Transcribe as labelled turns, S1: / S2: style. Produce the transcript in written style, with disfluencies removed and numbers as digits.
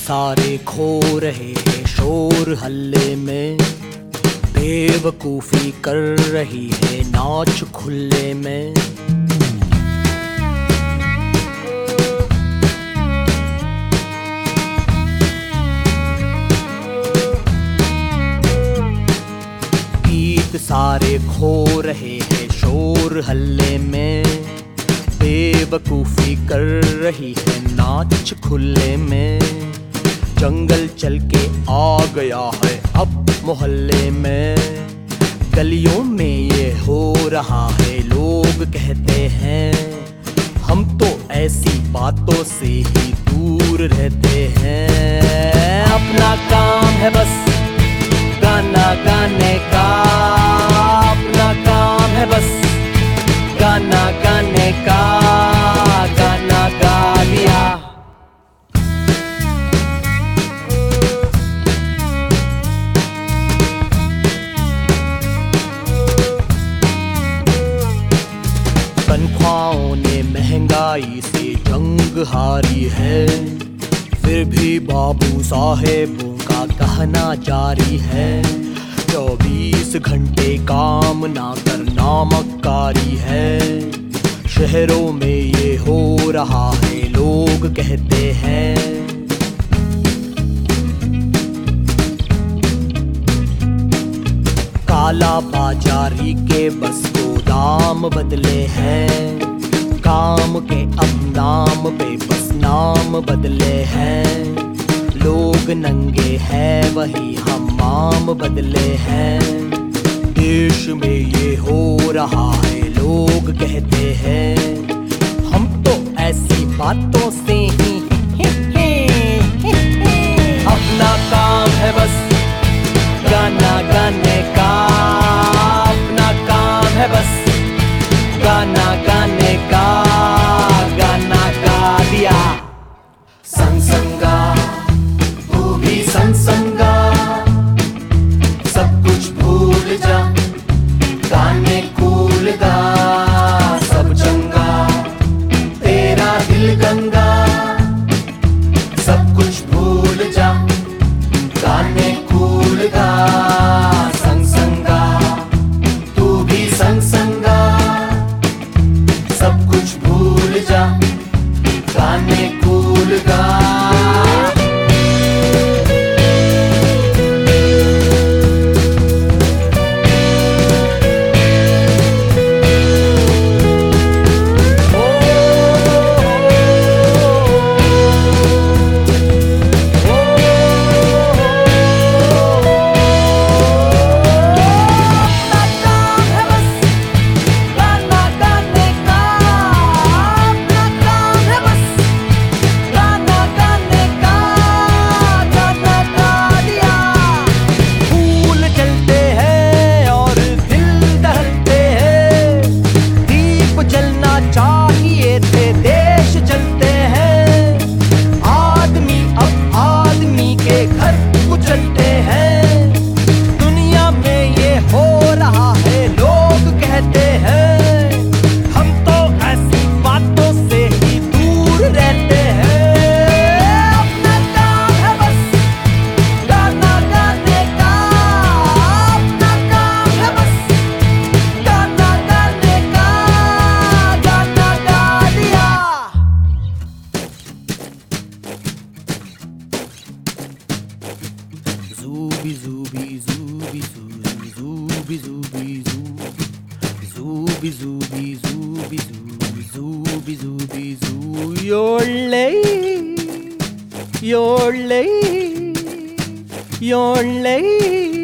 S1: सारे खो रहे हैं शोर हल्ले में, बेवकूफी कर रही है नाच खुले में। गीत सारे खो रहे हैं शोर हल्ले में, बेवकूफी कर रही है नाच खुले में। जंगल चल के आ गया है अब मोहल्ले में, गलियों में ये हो रहा है लोग कहते हैं। हम तो ऐसी बातों से ही दूर रहते हैं। अपना काम है बस गाना गाने का, अपना काम है बस गाना गाने का, गाना गा लिया। तनख्वाहों ने महंगाई से जंग हारी है, फिर भी बाबू साहेबों का कहना जारी है। 24 घंटे काम ना करना मक्कारी है, शहरों में ये हो रहा है लोग कहते हैं। काला बाजारी के बस गोदाम बदले हैं, काम के अब नाम पे बस नाम बदले हैं। लोग नंगे हैं वही हमाम बदले हैं, देश में ये हो रहा है लोग कहते हैं। हम तो ऐसी बातों से ही अपना काम है बस गाना गाने का, अपना काम है बस गाना गाने का, गाना गा दिया। संसंगा तू भी संसंगा, सब कुछ भूल जा, गाने कूल गा। सब चंगा तेरा दिल गंगा, सब कुछ भूल जा, गाने कूल गा। संसंगा तू भी संसंगा, सब कुछ भूल जा, गाने कूल गा। Zooby zooby zooby zooby zooby zooby zooby zooby zooby zooby zooby zoo. You're late, you're late, you're late.